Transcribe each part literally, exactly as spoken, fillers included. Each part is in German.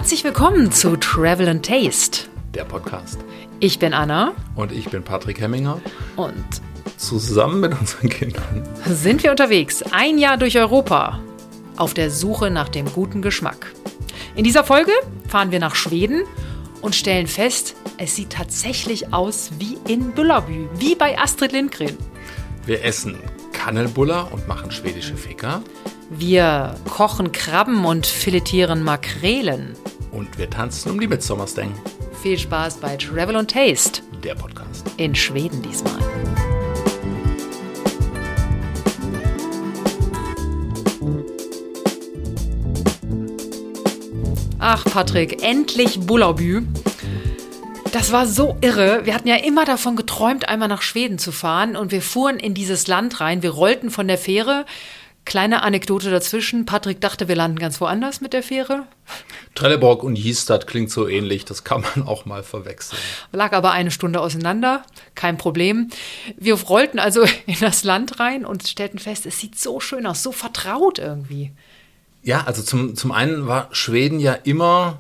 Herzlich willkommen zu Travel and Taste, der Podcast. Ich bin Anna. Und ich bin Patrick Hemminger. Und zusammen mit unseren Kindern sind wir unterwegs, ein Jahr durch Europa, auf der Suche nach dem guten Geschmack. In dieser Folge fahren wir nach Schweden und stellen fest, es sieht tatsächlich aus wie in Bullerby, wie bei Astrid Lindgren. Wir essen Kannelbuller und machen schwedische Ficker. Wir kochen Krabben und filetieren Makrelen. Und wir tanzen um die Mitsommersteng. Viel Spaß bei Travel and Taste. Der Podcast. In Schweden diesmal. Ach, Patrick, endlich Bullerby. Das war so irre. Wir hatten ja immer davon geträumt, einmal nach Schweden zu fahren. Und wir fuhren in dieses Land rein. Wir rollten von der Fähre. Kleine Anekdote dazwischen. Patrick dachte, wir landen ganz woanders mit der Fähre. Trelleborg und Ystad klingt so ähnlich. Das kann man auch mal verwechseln. Lag aber eine Stunde auseinander. Kein Problem. Wir rollten also in das Land rein und stellten fest, es sieht so schön aus, so vertraut irgendwie. Ja, also zum, zum einen war Schweden ja immer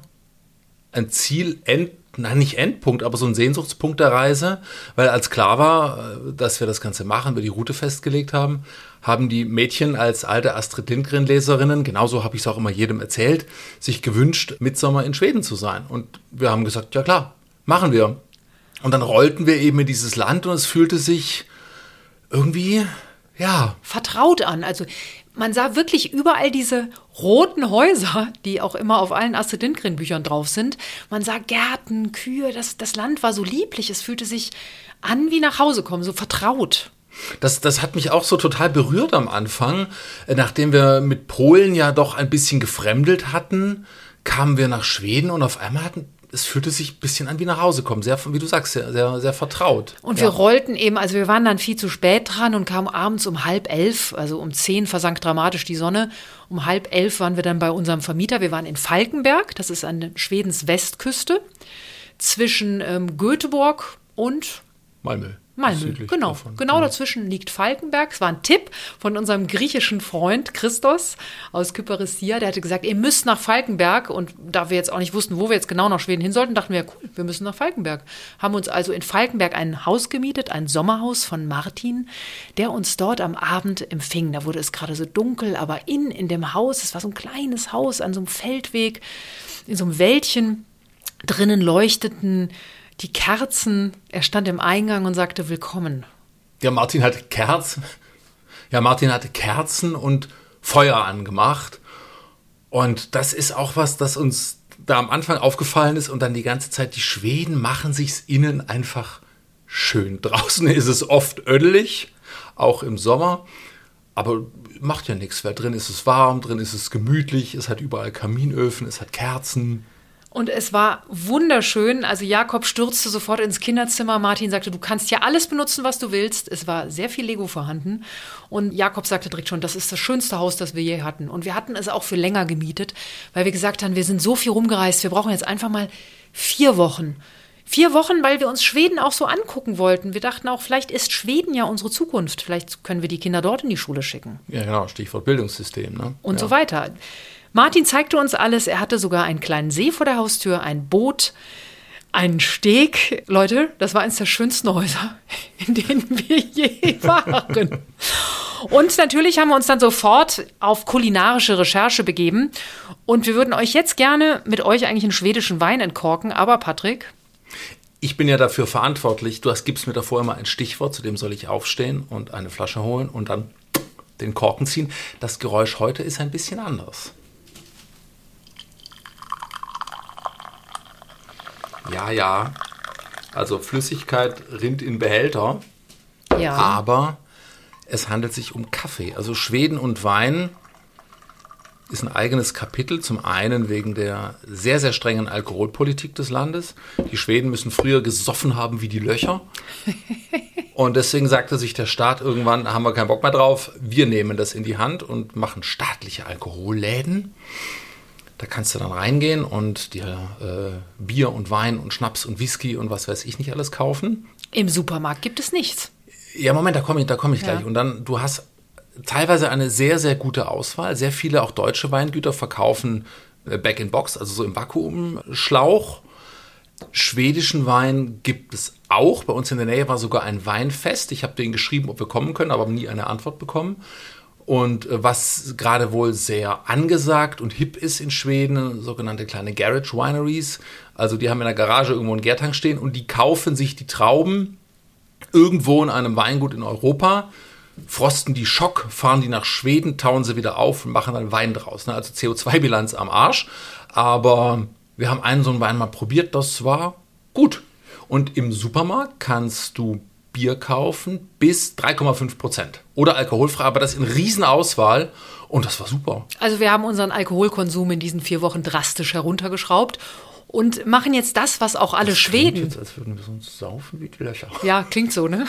ein Ziel, End, nein, nicht Endpunkt, aber so ein Sehnsuchtspunkt der Reise, weil als klar war, dass wir das Ganze machen, wir die Route festgelegt haben, haben die Mädchen als alte Astrid Lindgren-Leserinnen, genauso habe ich es auch immer jedem erzählt, sich gewünscht, Mitsommer in Schweden zu sein. Und wir haben gesagt, ja klar, machen wir. Und dann rollten wir eben in dieses Land und es fühlte sich irgendwie, ja, vertraut an. Also man sah wirklich überall diese roten Häuser, die auch immer auf allen Astrid Lindgren-Büchern drauf sind. Man sah Gärten, Kühe, das, das Land war so lieblich. Es fühlte sich an wie nach Hause kommen, so vertraut. Das, das hat mich auch so total berührt am Anfang. Nachdem wir mit Polen ja doch ein bisschen gefremdelt hatten, kamen wir nach Schweden und auf einmal hatten es fühlte sich ein bisschen an wie nach Hause kommen. Sehr, wie du sagst, sehr, sehr, sehr vertraut. Und ja. wir rollten eben, also wir waren dann viel zu spät dran und kamen abends um halb elf, also um zehn versank dramatisch die Sonne. Um halb elf waren wir dann bei unserem Vermieter. Wir waren in Falkenberg, das ist an Schwedens Westküste, zwischen ähm, Göteborg und Malmö. Malmö, genau. Davon. Genau dazwischen liegt Falkenberg. Es war ein Tipp von unserem griechischen Freund Christos aus Kyparissia. Der hatte gesagt, ihr müsst nach Falkenberg. Und da wir jetzt auch nicht wussten, wo wir jetzt genau nach Schweden hin sollten, dachten wir, cool, wir müssen nach Falkenberg. Haben uns also in Falkenberg ein Haus gemietet, ein Sommerhaus von Martin, der uns dort am Abend empfing. Da wurde es gerade so dunkel, aber innen in dem Haus, es war so ein kleines Haus an so einem Feldweg, in so einem Wäldchen, drinnen leuchteten die Kerzen. Er stand im Eingang und sagte, willkommen. Ja, Martin hatte Kerzen. Ja, Martin hatte Kerzen und Feuer angemacht. Und das ist auch was, das uns da am Anfang aufgefallen ist und dann die ganze Zeit, die Schweden machen sich's innen einfach schön. Draußen ist es oft ödelig, auch im Sommer. Aber macht ja nichts, weil drin ist es warm, drin ist es gemütlich, es hat überall Kaminöfen, es hat Kerzen. Und es war wunderschön. Also Jakob stürzte sofort ins Kinderzimmer. Martin sagte, du kannst ja alles benutzen, was du willst. Es war sehr viel Lego vorhanden. Und Jakob sagte direkt schon, das ist das schönste Haus, das wir je hatten. Und wir hatten es auch für länger gemietet, weil wir gesagt haben, wir sind so viel rumgereist. Wir brauchen jetzt einfach mal vier Wochen. Vier Wochen, weil wir uns Schweden auch so angucken wollten. Wir dachten auch, vielleicht ist Schweden ja unsere Zukunft. Vielleicht können wir die Kinder dort in die Schule schicken. Ja, genau. Stichwort Bildungssystem, ne? Und ja. so weiter. Martin zeigte uns alles. Er hatte sogar einen kleinen See vor der Haustür, ein Boot, einen Steg. Leute, das war eines der schönsten Häuser, in denen wir je waren. Und natürlich haben wir uns dann sofort auf kulinarische Recherche begeben. Und wir würden euch jetzt gerne mit euch eigentlich einen schwedischen Wein entkorken. Aber Patrick? Ich bin ja dafür verantwortlich. Du hast, gibst mir davor immer ein Stichwort, zu dem soll ich aufstehen und eine Flasche holen und dann den Korken ziehen. Das Geräusch heute ist ein bisschen anders. Ja, ja, also Flüssigkeit rinnt in Behälter, Ja. aber es handelt sich um Kaffee. Also Schweden und Wein ist ein eigenes Kapitel, zum einen wegen der sehr, sehr strengen Alkoholpolitik des Landes. Die Schweden müssen früher gesoffen haben wie die Löcher und deswegen sagte sich der Staat irgendwann, haben wir keinen Bock mehr drauf, wir nehmen das in die Hand und machen staatliche Alkoholläden. Da kannst du dann reingehen und dir äh, Bier und Wein und Schnaps und Whisky und was weiß ich nicht alles kaufen. Im Supermarkt gibt es nichts. Ja, Moment, da komme ich, da komme ich Ja. gleich. Und dann, du hast teilweise eine sehr, sehr gute Auswahl. Sehr viele, auch deutsche Weingüter verkaufen Back-in-Box, also so im Vakuumschlauch. Schwedischen Wein gibt es auch. Bei uns in der Nähe war sogar ein Weinfest. Ich habe denen geschrieben, ob wir kommen können, aber nie eine Antwort bekommen. Und was gerade wohl sehr angesagt und hip ist in Schweden, sogenannte kleine Garage Wineries. Also die haben in der Garage irgendwo einen Gärtank stehen und die kaufen sich die Trauben irgendwo in einem Weingut in Europa, frosten die Schock, fahren die nach Schweden, tauen sie wieder auf und machen dann Wein draus. Also C O zwei Bilanz am Arsch. Aber wir haben einen so einen Wein mal probiert, das war gut. Und im Supermarkt kannst du Bier kaufen bis drei Komma fünf Prozent oder alkoholfrei, aber das in Riesenauswahl und das war super. Also wir haben unseren Alkoholkonsum in diesen vier Wochen drastisch heruntergeschraubt und machen jetzt das, was auch alle das Schweden... Jetzt, als würden wir sonst saufen wie die Löcher. Ja, klingt so, ne?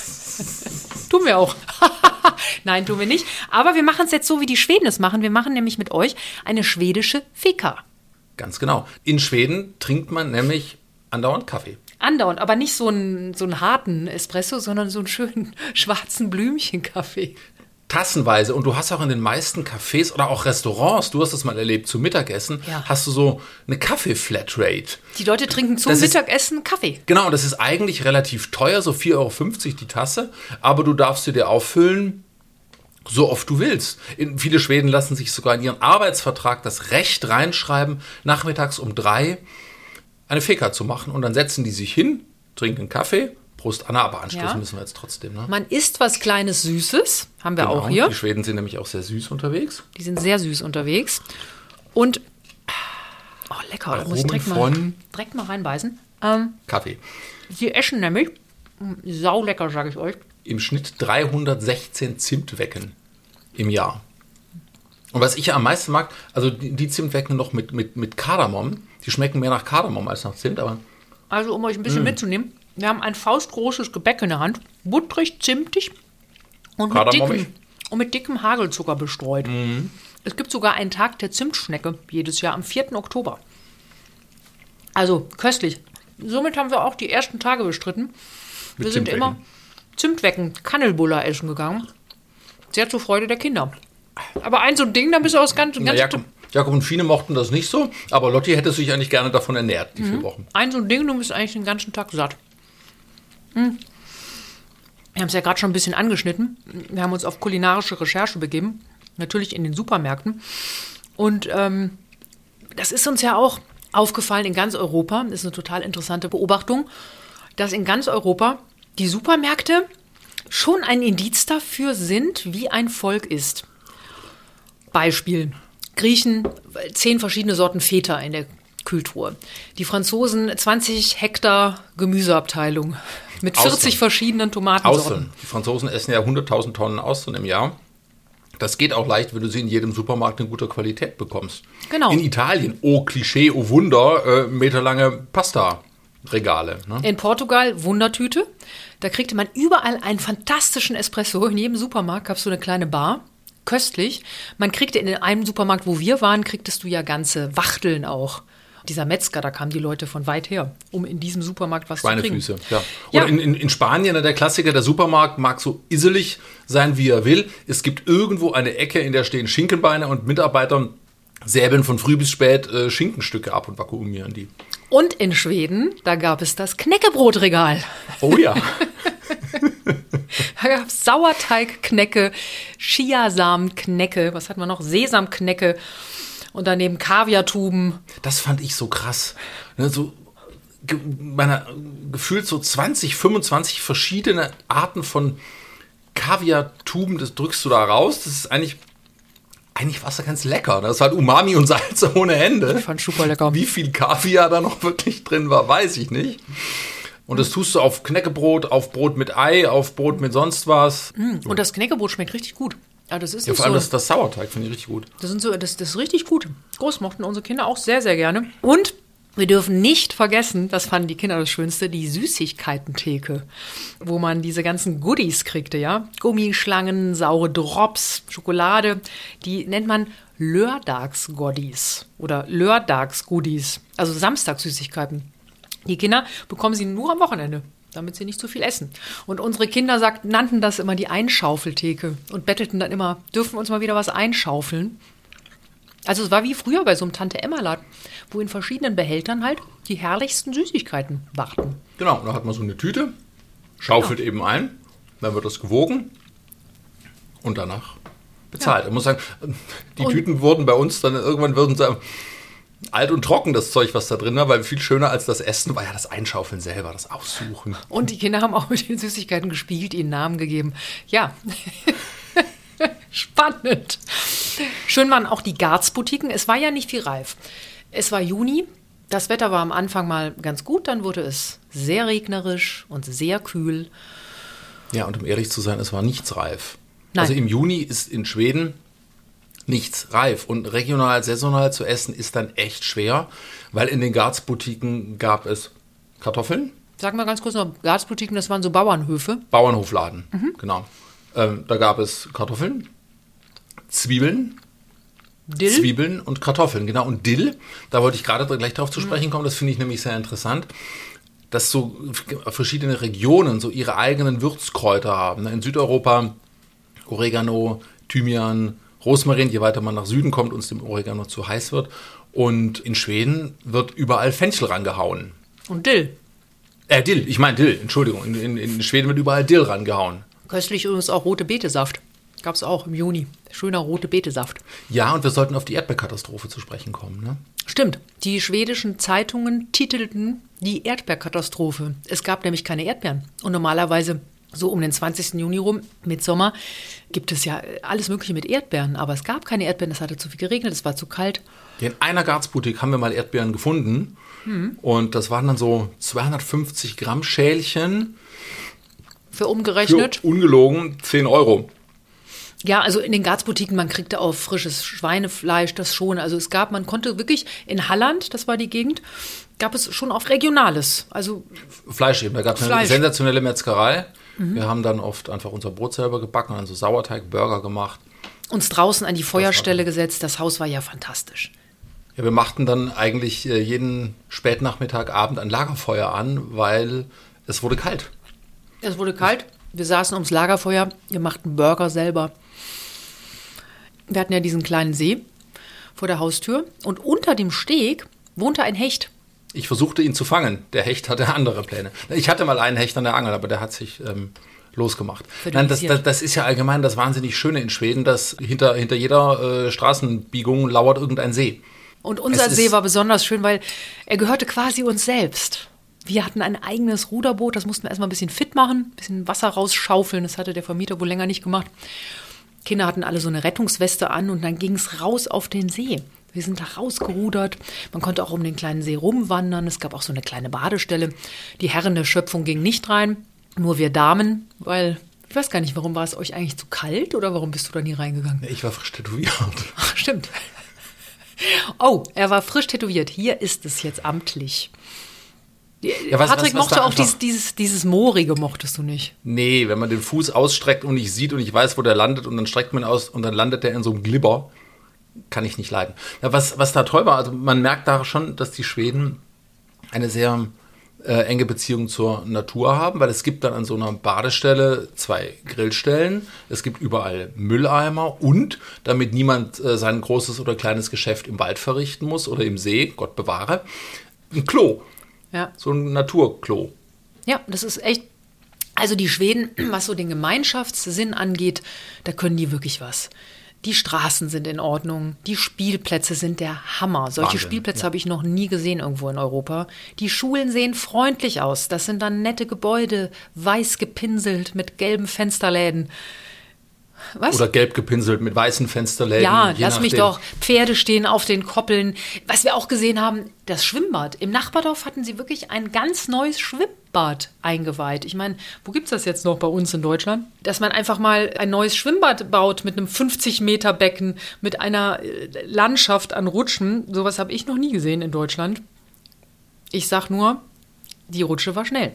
Tun wir auch. Nein, tun wir nicht. Aber wir machen es jetzt so, wie die Schweden es machen. Wir machen nämlich mit euch eine schwedische Fika. Ganz genau. In Schweden trinkt man nämlich andauernd Kaffee. Andauernd, aber nicht so einen, so einen harten Espresso, sondern so einen schönen schwarzen Blümchenkaffee. Tassenweise. Und du hast auch in den meisten Cafés oder auch Restaurants, du hast das mal erlebt, zum Mittagessen, ja. hast du so eine Kaffee-Flatrate. Die Leute trinken zum das Mittagessen ist, Kaffee. Genau, das ist eigentlich relativ teuer, so vier Euro fünfzig die Tasse. Aber du darfst sie dir auffüllen, so oft du willst. In, viele Schweden lassen sich sogar in ihren Arbeitsvertrag das Recht reinschreiben, nachmittags um drei eine Fika zu machen. Und dann setzen die sich hin, trinken Kaffee. Prost, Anna, aber anstoßen ja. müssen wir jetzt trotzdem. Ne? Man isst was Kleines Süßes, haben wir genau, auch hier. Die Schweden sind nämlich auch sehr süß unterwegs. Die sind sehr süß unterwegs. Und, oh lecker, da muss ich direkt mal, direkt mal reinbeißen. Ähm, Kaffee. Die essen nämlich, sau lecker, sage ich euch. Im Schnitt dreihundertsechzehn Zimtwecken im Jahr. Und was ich ja am meisten mag, also die, die Zimtwecken noch mit, mit, mit Kardamom, die schmecken mehr nach Kardamom als nach Zimt, aber... Also um euch ein bisschen mm. mitzunehmen, wir haben ein faustgroßes Gebäck in der Hand, butterig, zimtig und mit, dickem, und mit dickem Hagelzucker bestreut. Mm. Es gibt sogar einen Tag der Zimtschnecke jedes Jahr am vierten Oktober. Also köstlich. Somit haben wir auch die ersten Tage bestritten. Wir sind immer Zimtwecken, Kannelbuller essen gegangen. Sehr zur Freude der Kinder. Aber ein so ein Ding, da bist du aus ganz... ganz Jakob, Jakob und Fine mochten das nicht so, aber Lotti hätte sich eigentlich gerne davon ernährt, die mhm. vier Wochen. Ein so ein Ding, du bist eigentlich den ganzen Tag satt. Mhm. Wir haben es ja gerade schon ein bisschen angeschnitten. Wir haben uns auf kulinarische Recherche begeben, natürlich in den Supermärkten. Und ähm, das ist uns ja auch aufgefallen in ganz Europa, das ist eine total interessante Beobachtung, dass in ganz Europa die Supermärkte schon ein Indiz dafür sind, wie ein Volk ist. Beispiel, Griechen, zehn verschiedene Sorten Feta in der Kühltruhe. Die Franzosen, zwanzig Hektar Gemüseabteilung mit vierzig Austern. Verschiedenen Tomatensorten. Austern. Die Franzosen essen ja hunderttausend Tonnen Austern im Jahr. Das geht auch leicht, wenn du sie in jedem Supermarkt in guter Qualität bekommst. Genau. In Italien, oh Klischee, oh Wunder, äh, meterlange Pasta-Regale. Ne? In Portugal, Wundertüte. Da kriegte man überall einen fantastischen Espresso. In jedem Supermarkt gab es so eine kleine Bar. Köstlich. Man kriegte in einem Supermarkt, wo wir waren, kriegtest du ja ganze Wachteln auch. Dieser Metzger, da kamen die Leute von weit her, um in diesem Supermarkt was zu kriegen. Schweinefüße, ja. Oder ja. In, in, in Spanien, der Klassiker, der Supermarkt mag so iselig sein, wie er will. Es gibt irgendwo eine Ecke, in der stehen Schinkenbeine und Mitarbeiter säbeln von früh bis spät äh, Schinkenstücke ab und vakuumieren die. Und in Schweden, da gab es das Knäckebrotregal. Oh ja. Da gab es Sauerteigknäcke, Chiasamenknäcke, was hatten wir noch? Sesamknäcke und daneben Kaviartuben. Das fand ich so krass. Ne, so ge- meiner, gefühlt so zwanzig, fünfundzwanzig verschiedene Arten von Kaviartuben, das drückst du da raus. Das ist eigentlich, eigentlich war es ganz lecker. Das war halt Umami und Salz ohne Ende. Ich fand super lecker. Wie viel Kaviar da noch wirklich drin war, weiß ich nicht. Und das tust du auf Knäckebrot, auf Brot mit Ei, auf Brot mit sonst was. Und das Knäckebrot schmeckt richtig gut. Ja, das ist ja, vor allem so, das, das Sauerteig finde ich richtig gut. Das, sind so, das, das ist richtig gut. Groß mochten unsere Kinder auch sehr, sehr gerne. Und wir dürfen nicht vergessen, das fanden die Kinder das Schönste, die Süßigkeitentheke, wo man diese ganzen Goodies kriegte, ja. Gummischlangen, saure Drops, Schokolade, die nennt man Lördagsgoddies oder Lördagsgoodies, also Samstagssüßigkeiten. Die Kinder bekommen sie nur am Wochenende, damit sie nicht zu viel essen. Und unsere Kinder sagt, nannten das immer die Einschaufeltheke und bettelten dann immer, dürfen wir uns mal wieder was einschaufeln. Also es war wie früher bei so einem Tante-Emma-Laden, wo in verschiedenen Behältern halt die herrlichsten Süßigkeiten warten. Genau, da hat man so eine Tüte, schaufelt genau. eben ein, dann wird das gewogen und danach bezahlt. Ja. Ich muss sagen, die und Tüten wurden bei uns dann, irgendwann würden sie alt und trocken, das Zeug, was da drin war, weil viel schöner als das Essen war ja das Einschaufeln selber, das Aussuchen. Und die Kinder haben auch mit den Süßigkeiten gespielt, ihnen Namen gegeben. Ja, spannend. Schön waren auch die Garz-Boutiquen. Es war ja nicht viel reif. Es war Juni. Das Wetter war am Anfang mal ganz gut. Dann wurde es sehr regnerisch und sehr kühl. Ja, und um ehrlich zu sein, es war nichts reif. Nein. Also im Juni ist in Schweden nichts reif. Und regional, saisonal zu essen ist dann echt schwer, weil in den Garz-Boutiquen gab es Kartoffeln. Sagen wir ganz kurz noch, Garz-Boutiquen, das waren so Bauernhöfe. Bauernhofladen, mhm. genau. Ähm, da gab es Kartoffeln, Zwiebeln, Dill? Zwiebeln und Kartoffeln, genau. Und Dill, da wollte ich gerade gleich darauf zu sprechen kommen, das finde ich nämlich sehr interessant, dass so verschiedene Regionen so ihre eigenen Würzkräuter haben. In Südeuropa Oregano, Thymian, Rosmarin, je weiter man nach Süden kommt und es dem Oregano zu heiß wird. Und in Schweden wird überall Fenchel rangehauen. Und Dill. Äh, Dill, ich meine Dill, Entschuldigung. In, in, in Schweden wird überall Dill rangehauen. Köstlich übrigens auch rote Betesaft. Gab es auch im Juni. Schöner rote Betesaft. Ja, und wir sollten auf die Erdbeerkatastrophe zu sprechen kommen, ne? Stimmt. Die schwedischen Zeitungen titelten die Erdbeerkatastrophe. Es gab nämlich keine Erdbeeren. Und normalerweise so um den zwanzigsten Juni rum, Mitsommer, gibt es ja alles Mögliche mit Erdbeeren. Aber es gab keine Erdbeeren, es hatte zu viel geregnet, es war zu kalt. In einer Garz-Boutique haben wir mal Erdbeeren gefunden. Hm. Und das waren dann so zweihundertfünfzig Gramm Schälchen. Für umgerechnet? Für ungelogen zehn Euro. Ja, also in den Garz-Boutiquen, man kriegte auch frisches Schweinefleisch, das schon. Also es gab, man konnte wirklich in Halland, das war die Gegend, gab es schon auch Regionales. Also Fleisch eben, da gab es eine sensationelle Metzgerei. Mhm. Wir haben dann oft einfach unser Brot selber gebacken und dann so Sauerteig-Burger gemacht. Uns draußen an die Feuerstelle gesetzt, das Haus war ja fantastisch. Ja, wir machten dann eigentlich jeden Spätnachmittag, Abend ein Lagerfeuer an, weil es wurde kalt. Es wurde kalt, wir saßen ums Lagerfeuer, wir machten Burger selber. Wir hatten ja diesen kleinen See vor der Haustür und unter dem Steg wohnte ein Hecht. Ich versuchte ihn zu fangen. Der Hecht hatte andere Pläne. Ich hatte mal einen Hecht an der Angel, aber der hat sich ähm, losgemacht. Nein, das, das, das ist ja allgemein das wahnsinnig Schöne in Schweden, dass hinter, hinter jeder äh, Straßenbiegung lauert irgendein See. Und unser See war besonders schön, weil er gehörte quasi uns selbst. Wir hatten ein eigenes Ruderboot, das mussten wir erstmal ein bisschen fit machen, ein bisschen Wasser rausschaufeln, das hatte der Vermieter wohl länger nicht gemacht. Kinder hatten alle so eine Rettungsweste an und dann ging es raus auf den See. Wir sind da rausgerudert, man konnte auch um den kleinen See rumwandern, es gab auch so eine kleine Badestelle. Die Herren der Schöpfung gingen nicht rein, nur wir Damen, weil, ich weiß gar nicht, warum war es euch eigentlich zu kalt oder warum bist du da nie reingegangen? Ich war frisch tätowiert. Ach, stimmt. Oh, er war frisch tätowiert, hier ist es jetzt amtlich. Ja, was, Patrick was, was mochte auch dieses, dieses, dieses Moorige, mochtest du nicht. Nee, wenn man den Fuß ausstreckt und nicht sieht und ich weiß, wo der landet und dann streckt man aus und dann landet der in so einem Glibber, kann ich nicht leiden. Ja, was, was da toll war, also man merkt da schon, dass die Schweden eine sehr äh, enge Beziehung zur Natur haben, weil es gibt dann an so einer Badestelle zwei Grillstellen, es gibt überall Mülleimer und damit niemand äh, sein großes oder kleines Geschäft im Wald verrichten muss oder im See, Gott bewahre, ein Klo. Ja. So ein Naturklo. Ja, das ist echt, also die Schweden, was so den Gemeinschaftssinn angeht, da können die wirklich was. Die Straßen sind in Ordnung, die Spielplätze sind der Hammer. Solche Wahnsinn, Spielplätze ja. habe ich noch nie gesehen irgendwo in Europa. Die Schulen sehen freundlich aus. Das sind dann nette Gebäude, weiß gepinselt mit gelben Fensterläden. Was? Oder gelb gepinselt mit weißen Fensterläden. Ja, lass mich doch. Pferde stehen auf den Koppeln. Was wir auch gesehen haben, das Schwimmbad. Im Nachbardorf hatten sie wirklich ein ganz neues Schwimmbad eingeweiht. Ich meine, wo gibt es das jetzt noch bei uns in Deutschland? Dass man einfach mal ein neues Schwimmbad baut mit einem fünfzig Meter Becken, mit einer Landschaft an Rutschen. Sowas habe ich noch nie gesehen in Deutschland. Ich sag nur, die Rutsche war schnell.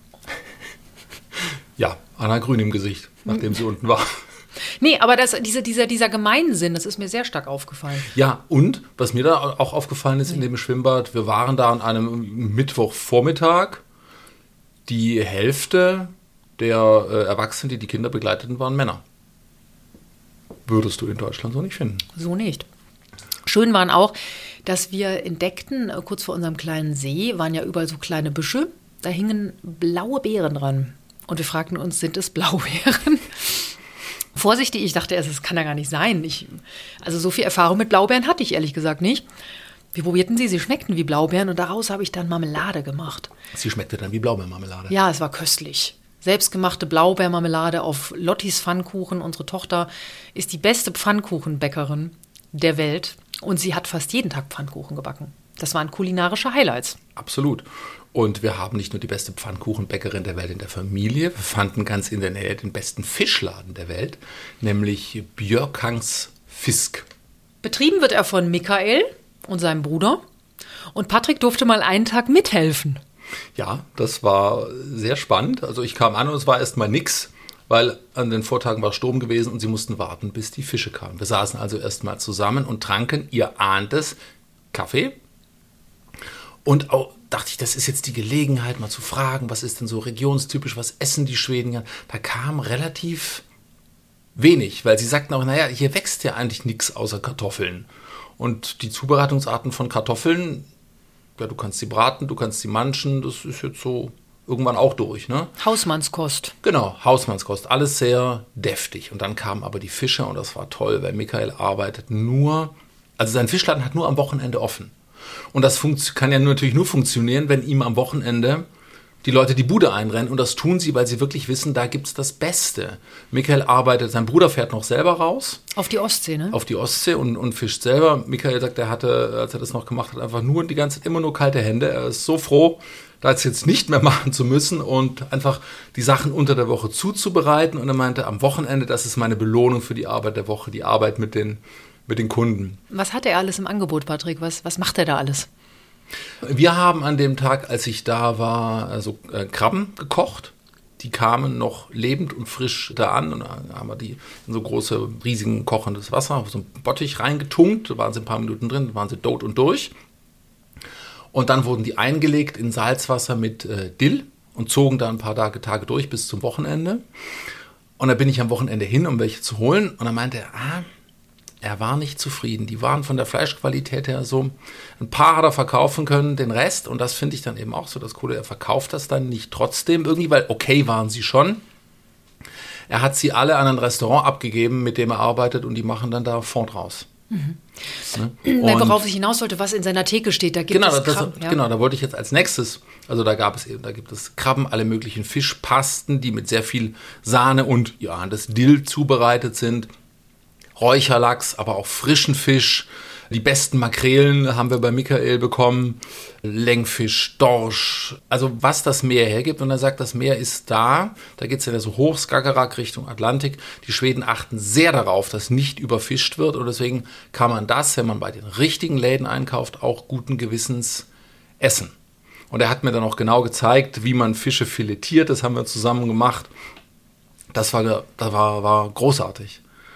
Ja, Anna Grün im Gesicht, nachdem sie unten war. Nee, aber das, diese, dieser, dieser Gemeinsinn, das ist mir sehr stark aufgefallen. Ja, und was mir da auch aufgefallen ist in dem Schwimmbad, wir waren da an einem Mittwochvormittag. Die Hälfte der äh, Erwachsenen, die die Kinder begleiteten, waren Männer. Würdest du in Deutschland so nicht finden. So nicht. Schön waren auch, dass wir entdeckten, äh, kurz vor unserem kleinen See, waren ja überall so kleine Büsche, da hingen blaue Beeren dran. Und wir fragten uns, sind es Blaubeeren? Vorsichtig, ich dachte erst, das kann ja gar nicht sein. Ich, also so viel Erfahrung mit Blaubeeren hatte ich ehrlich gesagt nicht. Wir probierten sie, sie schmeckten wie Blaubeeren und daraus habe ich dann Marmelade gemacht. Sie schmeckte dann wie Blaubeermarmelade? Ja, es war köstlich. Selbstgemachte Blaubeermarmelade auf Lottis Pfannkuchen. Unsere Tochter ist die beste Pfannkuchenbäckerin der Welt und sie hat fast jeden Tag Pfannkuchen gebacken. Das waren kulinarische Highlights. Absolut. Und wir haben nicht nur die beste Pfannkuchenbäckerin der Welt in der Familie, wir fanden ganz in der Nähe den besten Fischladen der Welt, nämlich Björkangs Fisk. Betrieben wird er von Michael und seinem Bruder. Und Patrick durfte mal einen Tag mithelfen. Ja, das war sehr spannend. Also ich kam an und es war erst mal nix, weil an den Vortagen war Sturm gewesen und sie mussten warten, bis die Fische kamen. Wir saßen also erst mal zusammen und tranken, ihr ahnt es, Kaffee. Und auch dachte ich, das ist jetzt die Gelegenheit, mal zu fragen, was ist denn so regionstypisch, was essen die Schweden ja? Da kam relativ wenig, weil sie sagten auch, naja, hier wächst ja eigentlich nichts außer Kartoffeln. Und die Zubereitungsarten von Kartoffeln, ja, du kannst sie braten, du kannst sie manchen, das ist jetzt so irgendwann auch durch, ne? Hausmannskost. Genau, Hausmannskost, alles sehr deftig. Und dann kamen aber die Fische und das war toll, weil Michael arbeitet nur, also sein Fischladen hat nur am Wochenende offen. Und das funkt, kann ja natürlich nur funktionieren, wenn ihm am Wochenende die Leute die Bude einrennen. Und das tun sie, weil sie wirklich wissen, da gibt es das Beste. Michael arbeitet, sein Bruder fährt noch selber raus. Auf die Ostsee, ne? Auf die Ostsee und, und fischt selber. Michael sagt, er hatte, als er das noch gemacht hat, einfach nur die ganze Zeit immer nur kalte Hände. Er ist so froh, das jetzt nicht mehr machen zu müssen und einfach die Sachen unter der Woche zuzubereiten. Und er meinte, am Wochenende, das ist meine Belohnung für die Arbeit der Woche, die Arbeit mit den, mit den Kunden. Was hat er alles im Angebot, Patrick? Was, was macht er da alles? Wir haben an dem Tag, als ich da war, also äh, Krabben gekocht. Die kamen noch lebend und frisch da an und dann haben wir die in so große, riesigen kochendes Wasser auf so einen Bottich reingetunkt. Da waren sie ein paar Minuten drin, da waren sie tot und durch. Und dann wurden die eingelegt in Salzwasser mit äh, Dill und zogen da ein paar Tage, Tage durch bis zum Wochenende. Und da bin ich am Wochenende hin, um welche zu holen. Und dann meinte er, ah, er war nicht zufrieden. Die waren von der Fleischqualität her so. Ein paar hat er verkaufen können, den Rest. Und das finde ich dann eben auch so das Coole. Er verkauft das dann nicht trotzdem irgendwie, weil okay waren sie schon. Er hat sie alle an ein Restaurant abgegeben, mit dem er arbeitet. Und die machen dann da Fond draus. Mhm. Ne? Worauf ich hinaus wollte, was in seiner Theke steht, da gibt genau, es Krabben. Das, ja. Genau, da wollte ich jetzt als nächstes, also da gab es eben, da gibt es Krabben, alle möglichen Fischpasten, die mit sehr viel Sahne und ja, das Dill zubereitet sind. Räucherlachs, aber auch frischen Fisch. Die besten Makrelen haben wir bei Michael bekommen. Längfisch, Dorsch. Also was das Meer hergibt. Und er sagt, das Meer ist da. Da geht es ja so hoch, Skagerrak Richtung Atlantik. Die Schweden achten sehr darauf, dass nicht überfischt wird. Und deswegen kann man das, wenn man bei den richtigen Läden einkauft, auch guten Gewissens essen. Und er hat mir dann auch genau gezeigt, wie man Fische filetiert. Das haben wir zusammen gemacht. Das war, das war, war großartig.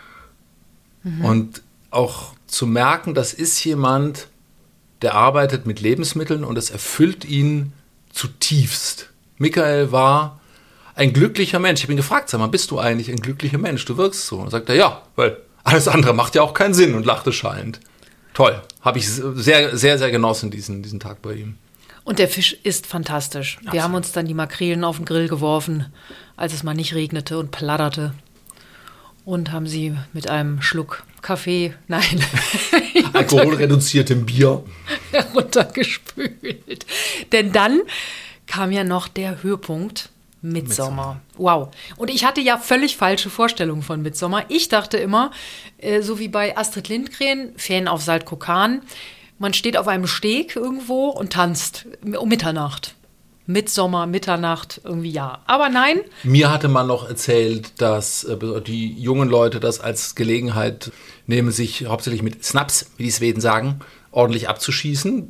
Und auch zu merken, das ist jemand, der arbeitet mit Lebensmitteln und es erfüllt ihn zutiefst. Michael war ein glücklicher Mensch. Ich habe ihn gefragt, sag mal, bist du eigentlich ein glücklicher Mensch? Du wirkst so. Und sagt er, ja, weil alles andere macht ja auch keinen Sinn und lachte schallend. Toll. Habe ich sehr, sehr, sehr genossen, diesen, diesen Tag bei ihm. Und der Fisch ist fantastisch. Absolut. Wir haben uns dann die Makrelen auf den Grill geworfen, als es mal nicht regnete und platterte. Und haben sie mit einem Schluck Kaffee, nein, alkoholreduziertem Bier runtergespült. Denn dann kam ja noch der Höhepunkt Midsommar. Wow. Und ich hatte ja völlig falsche Vorstellungen von Midsommar. Ich dachte immer, äh, so wie bei Astrid Lindgren, Ferien auf Saltkokan, man steht auf einem Steg irgendwo und tanzt um Mitternacht. Midsommar, Mitternacht, irgendwie ja. Aber nein. Mir hatte man noch erzählt, dass äh, die jungen Leute das als Gelegenheit nehmen, sich hauptsächlich mit Snaps, wie die Schweden sagen, ordentlich abzuschießen.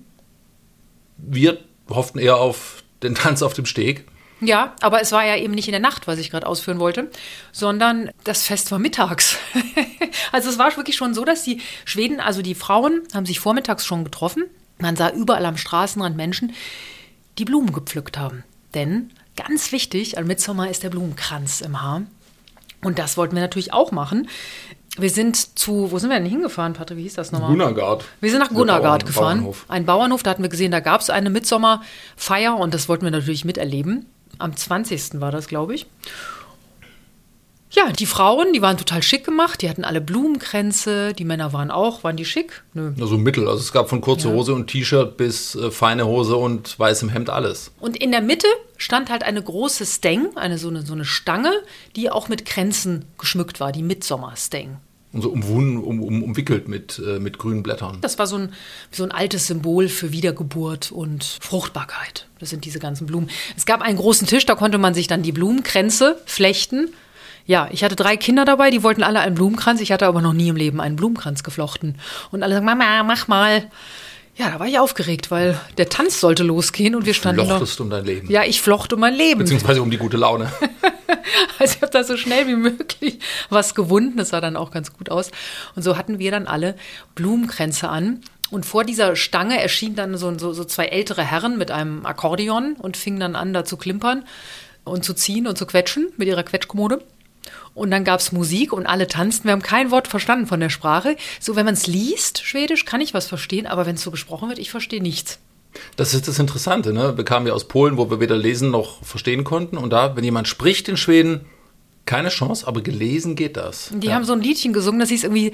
Wir hofften eher auf den Tanz auf dem Steg. Ja, aber es war ja eben nicht in der Nacht, was ich gerade ausführen wollte, sondern das Fest war mittags. Also es war wirklich schon so, dass die Schweden, also die Frauen, haben sich vormittags schon getroffen. Man sah überall am Straßenrand Menschen, die Blumen gepflückt haben. Denn ganz wichtig, an Midsommar ist der Blumenkranz im Haar. Und das wollten wir natürlich auch machen. Wir sind zu, wo sind wir denn hingefahren, Patrick? Wie hieß das nochmal? Gunnargard. Wir sind nach Gunnargard Bauern, gefahren. Bauernhof. Ein Bauernhof, da hatten wir gesehen, da gab es eine Mitsommerfeier und das wollten wir natürlich miterleben. Am zwanzigsten war das, glaube ich. Ja, die Frauen, die waren total schick gemacht, die hatten alle Blumenkränze, die Männer waren auch, waren die schick? Nö. Also mittel, also es gab von kurze Ja. Hose und T-Shirt bis äh, feine Hose und weißem Hemd alles. Und in der Mitte stand halt eine große Steng, eine so eine, so eine Stange, die auch mit Kränzen geschmückt war, die Mitsommersteng. Und so umwunden, um, um, umwickelt mit, äh, mit grünen Blättern. Das war so ein, so ein altes Symbol für Wiedergeburt und Fruchtbarkeit. Das sind diese ganzen Blumen. Es gab einen großen Tisch, da konnte man sich dann die Blumenkränze flechten. Ja, ich hatte drei Kinder dabei, die wollten alle einen Blumenkranz. Ich hatte aber noch nie im Leben einen Blumenkranz geflochten. Und alle sagen, Mama, mach mal. Ja, da war ich aufgeregt, weil der Tanz sollte losgehen und wir standen noch. Flochtest um dein Leben. Ja, ich flocht um mein Leben. Beziehungsweise um die gute Laune. Also ich habe da so schnell wie möglich was gewunden. Das sah dann auch ganz gut aus. Und so hatten wir dann alle Blumenkränze an. Und vor dieser Stange erschienen dann so, so, so zwei ältere Herren mit einem Akkordeon und fingen dann an, da zu klimpern und zu ziehen und zu quetschen mit ihrer Quetschkommode. Und dann gab es Musik und alle tanzten. Wir haben kein Wort verstanden von der Sprache. So, wenn man es liest, Schwedisch, kann ich was verstehen. Aber wenn es so gesprochen wird, ich verstehe nichts. Das ist das Interessante, ne? Wir kamen ja aus Polen, wo wir weder lesen noch verstehen konnten. Und da, wenn jemand spricht in Schweden, keine Chance, aber gelesen geht das. Die ja. haben so ein Liedchen gesungen, das hieß irgendwie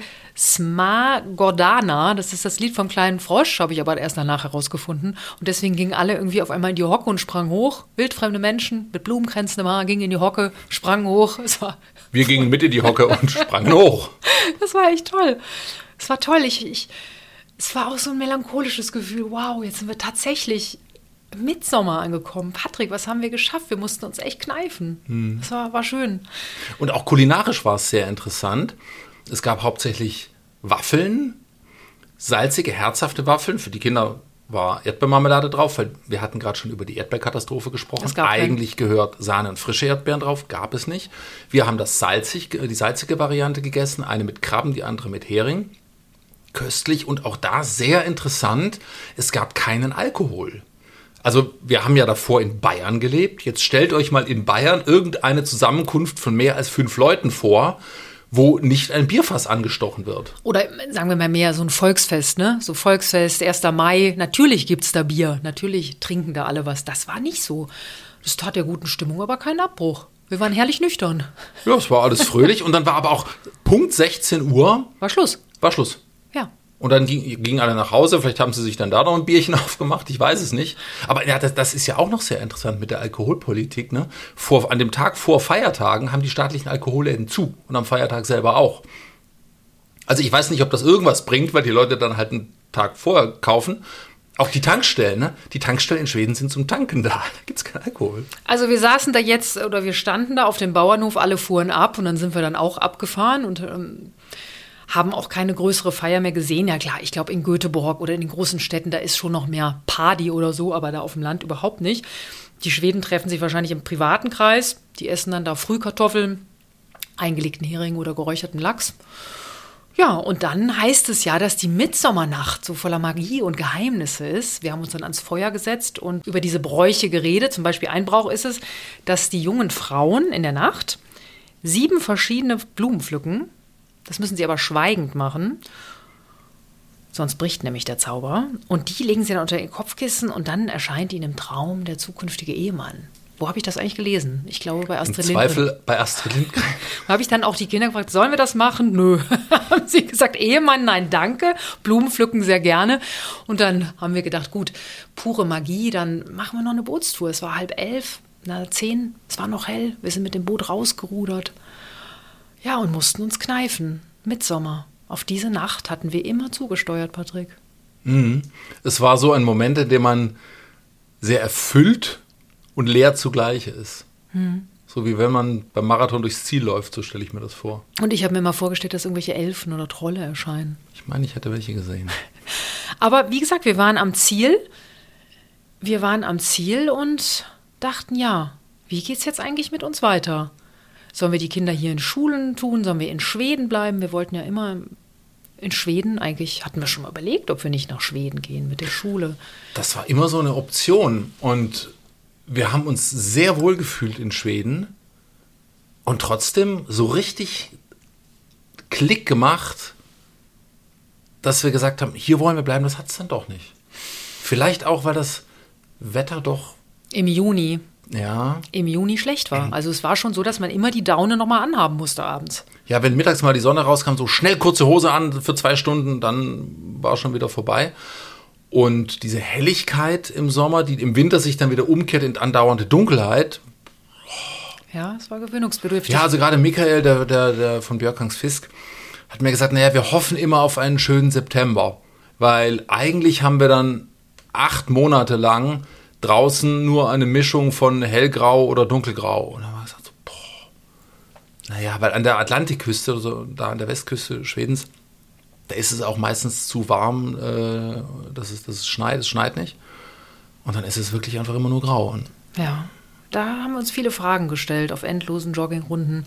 Sma Gordana. Das ist das Lied vom kleinen Frosch, habe ich aber erst danach herausgefunden. Und deswegen gingen alle irgendwie auf einmal in die Hocke und sprangen hoch. Wildfremde Menschen mit Blumenkränzen im Haar gingen in die Hocke, sprangen hoch. Es war Wir gingen mit in die Hocke und sprangen hoch. Das war echt toll. Es war toll. Ich, ich, es war auch so ein melancholisches Gefühl. Wow, jetzt sind wir tatsächlich Mittsommer angekommen. Patrick, was haben wir geschafft? Wir mussten uns echt kneifen. Hm. Das war, war schön. Und auch kulinarisch war es sehr interessant. Es gab hauptsächlich Waffeln, salzige, herzhafte Waffeln. Für die Kinder war Erdbeermarmelade drauf, weil wir hatten gerade schon über die Erdbeerkatastrophe gesprochen. Eigentlich gehört Sahne und frische Erdbeeren drauf, gab es nicht. Wir haben das salzig, die salzige Variante gegessen, eine mit Krabben, die andere mit Hering. Köstlich und auch da sehr interessant, es gab keinen Alkohol. Also wir haben ja davor in Bayern gelebt. Jetzt stellt euch mal in Bayern irgendeine Zusammenkunft von mehr als fünf Leuten vor, wo nicht ein Bierfass angestochen wird. Oder sagen wir mal mehr so ein Volksfest, ne? So Volksfest, erster Mai. Natürlich gibt's da Bier. Natürlich trinken da alle was. Das war nicht so. Das tat der guten Stimmung aber keinen Abbruch. Wir waren herrlich nüchtern. Ja, es war alles fröhlich. Und dann war aber auch Punkt sechzehn Uhr. War Schluss. War Schluss. Ja. Und dann ging, gingen alle nach Hause, vielleicht haben sie sich dann da noch ein Bierchen aufgemacht, ich weiß es nicht. Aber ja, das, das ist ja auch noch sehr interessant mit der Alkoholpolitik. Ne? Vor, an dem Tag vor Feiertagen haben die staatlichen Alkoholläden zu und am Feiertag selber auch. Also ich weiß nicht, ob das irgendwas bringt, weil die Leute dann halt einen Tag vorher kaufen. Auch die Tankstellen, ne? Die Tankstellen in Schweden sind zum Tanken da. Da gibt es keinen Alkohol. Also wir saßen da jetzt, oder wir standen da auf dem Bauernhof, alle fuhren ab und dann sind wir dann auch abgefahren und ähm, haben auch keine größere Feier mehr gesehen. Ja klar, ich glaube in Göteborg oder in den großen Städten, da ist schon noch mehr Party oder so, aber da auf dem Land überhaupt nicht. Die Schweden treffen sich wahrscheinlich im privaten Kreis. Die essen dann da Frühkartoffeln, eingelegten Hering oder geräucherten Lachs. Ja, und dann heißt es ja, dass die Mitsommernacht so voller Magie und Geheimnisse ist. Wir haben uns dann ans Feuer gesetzt und über diese Bräuche geredet. Zum Beispiel ein Brauch ist es, dass die jungen Frauen in der Nacht sieben verschiedene Blumen pflücken. Das müssen sie aber schweigend machen, sonst bricht nämlich der Zauber. Und die legen sie dann unter ihr Kopfkissen und dann erscheint ihnen im Traum der zukünftige Ehemann. Wo habe ich das eigentlich gelesen? Ich glaube bei Astrid Lindgren. Im Zweifel bei Astrid Lindgren. Da habe ich dann auch die Kinder gefragt, sollen wir das machen? Nö. Haben sie gesagt, Ehemann, nein, danke. Blumen pflücken sehr gerne. Und dann haben wir gedacht, gut, pure Magie, dann machen wir noch eine Bootstour. Es war halb elf, na zehn, es war noch hell. Wir sind mit dem Boot rausgerudert. Ja, und mussten uns kneifen. Mittsommer. Auf diese Nacht hatten wir immer zugesteuert, Patrick. Mhm. Es war so ein Moment, in dem man sehr erfüllt und leer zugleich ist. Mhm. So wie wenn man beim Marathon durchs Ziel läuft, so stelle ich mir das vor. Und ich habe mir mal vorgestellt, dass irgendwelche Elfen oder Trolle erscheinen. Ich meine, ich hätte welche gesehen. Aber wie gesagt, wir waren am Ziel. Wir waren am Ziel und dachten, ja, wie geht's jetzt eigentlich mit uns weiter? Sollen wir die Kinder hier in Schulen tun? Sollen wir in Schweden bleiben? Wir wollten ja immer in Schweden. Eigentlich hatten wir schon mal überlegt, ob wir nicht nach Schweden gehen mit der Schule. Das war immer so eine Option. Und wir haben uns sehr wohl gefühlt in Schweden. Und trotzdem so richtig Klick gemacht, dass wir gesagt haben, hier wollen wir bleiben, das hat es dann doch nicht. Vielleicht auch, weil das Wetter doch... Im Juni. Ja. Im Juni schlecht war. Also es war schon so, dass man immer die Daune nochmal anhaben musste abends. Ja, wenn mittags mal die Sonne rauskam, so schnell kurze Hose an für zwei Stunden, dann war schon wieder vorbei. Und diese Helligkeit im Sommer, die im Winter sich dann wieder umkehrt in andauernde Dunkelheit. Ja, es war gewöhnungsbedürftig. Ja, also gerade Michael, der, der, der von Björkangs Fisk, hat mir gesagt, naja, wir hoffen immer auf einen schönen September. Weil eigentlich haben wir dann acht Monate lang draußen nur eine Mischung von hellgrau oder dunkelgrau. Und dann haben wir gesagt, so, boah. Naja, weil an der Atlantikküste, also da an der Westküste Schwedens, da ist es auch meistens zu warm, äh, dass es, dass es schneit, es schneit nicht. Und dann ist es wirklich einfach immer nur grau. Und ja, da haben wir uns viele Fragen gestellt auf endlosen Joggingrunden.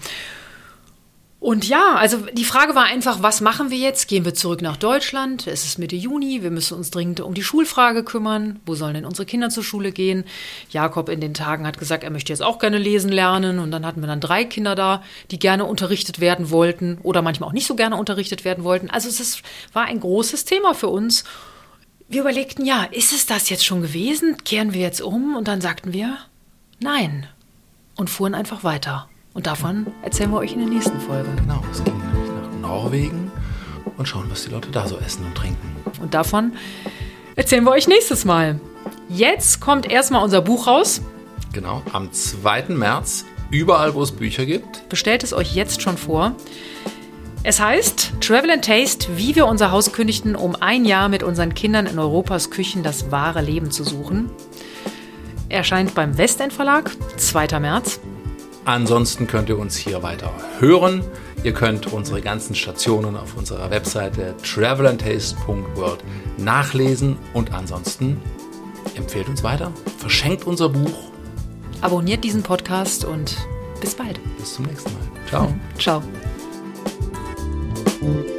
Und ja, also die Frage war einfach, was machen wir jetzt? Gehen wir zurück nach Deutschland? Es ist Mitte Juni, wir müssen uns dringend um die Schulfrage kümmern. Wo sollen denn unsere Kinder zur Schule gehen? Jakob in den Tagen hat gesagt, er möchte jetzt auch gerne lesen lernen. Und dann hatten wir dann drei Kinder da, die gerne unterrichtet werden wollten oder manchmal auch nicht so gerne unterrichtet werden wollten. Also es ist, war ein großes Thema für uns. Wir überlegten, ja, ist es das jetzt schon gewesen? Kehren wir jetzt um? Und dann sagten wir, nein. Und fuhren einfach weiter. Und davon erzählen wir euch in der nächsten Folge. Genau, es ging nämlich nach Norwegen und schauen, was die Leute da so essen und trinken. Und davon erzählen wir euch nächstes Mal. Jetzt kommt erstmal unser Buch raus. Genau, am zweiten März, überall, wo es Bücher gibt. Bestellt es euch jetzt schon vor. Es heißt Travel and Taste, wie wir unser Haus kündigten, um ein Jahr mit unseren Kindern in Europas Küchen das wahre Leben zu suchen. Erscheint beim Westend Verlag, zweiter März. Ansonsten könnt ihr uns hier weiter hören. Ihr könnt unsere ganzen Stationen auf unserer Webseite travel and taste punkt world nachlesen. Und ansonsten empfehlt uns weiter, verschenkt unser Buch. Abonniert diesen Podcast und bis bald. Bis zum nächsten Mal. Ciao. Ciao.